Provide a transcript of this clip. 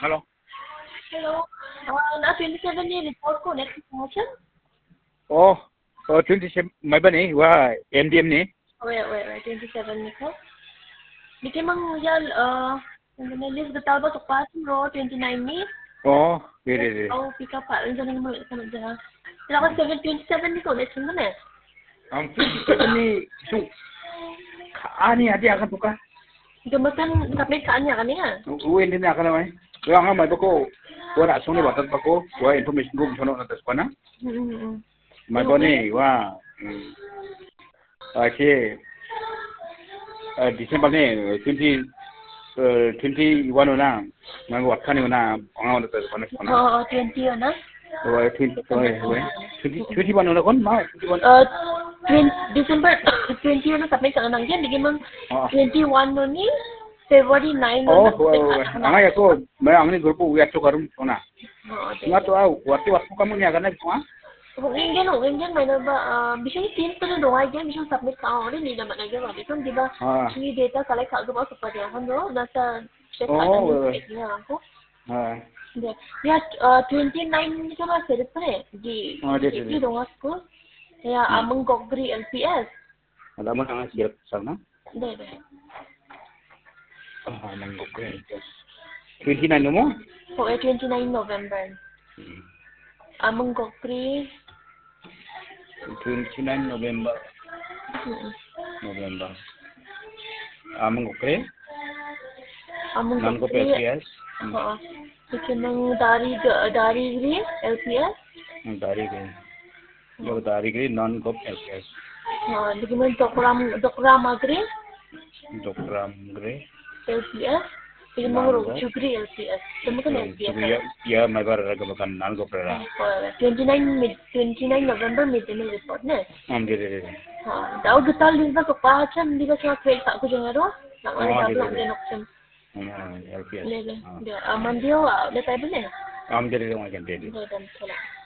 Halo. Hello. Na 27 ni report ko next promotion. Oh, 27 may ba ni? Wah, MDM ni? Wait, 27 ni ko. Di mang yan, ano list betal ba tupas ro 29 ni? Oh, dire. Oh, pick up pa. Ano nang mga sama dyan. Sila ko 27 ni ko, next mo na. Ang 27 ni, so, kaani ati akan tuka? Gamatan, kapit kaan niya kaniya. Uwi din na ka naman. Kaya nga may bako, wala song ni batat pa ko, wala information ko sono na tas pa na. May ba ni, wah. Okay. December ni 21 na. Mang wat kan ni na, ang ano tas pa na. Oo, 20 yun na. 21 na kon, ma 21. December 20 yun na kapit kaan nang yan. Di mang 21 no ni. February 9 oh angay ako may angni grupo uya to karum sona nga to aw wati kamu ni agana ko Hungin may na ba bisang team to do ay game bisang submit ka ako rin naman na gawin bisang di ba ni data collect ka gawa sa pati ako no nasa check ka niya ako ya 29 ni ka ba sir pre di do ako ya among gogri LPS ada man ang sirap sana de Among Gokri. 29 mo? Oo, 29 November. Among Gokri. 29 November. Among Gokri? Among Gokri LPS? Oo. Ito ng Darigri LPS? Darigri non-gop LPS. Hindi mo Dokramagri? Dokramagri? LPS? Hindi mo Rojugri LPS. Ito mo ka na LPS. Ya, may barra ka bakan non-gop rara. 29 November mid-day report na. Dire. Daw gutal din ba ko pa chan di ba sa create ako dyan aro? Nakala double din option. LPS. Amandio, udah tayo ba na? Dire mo kan dire.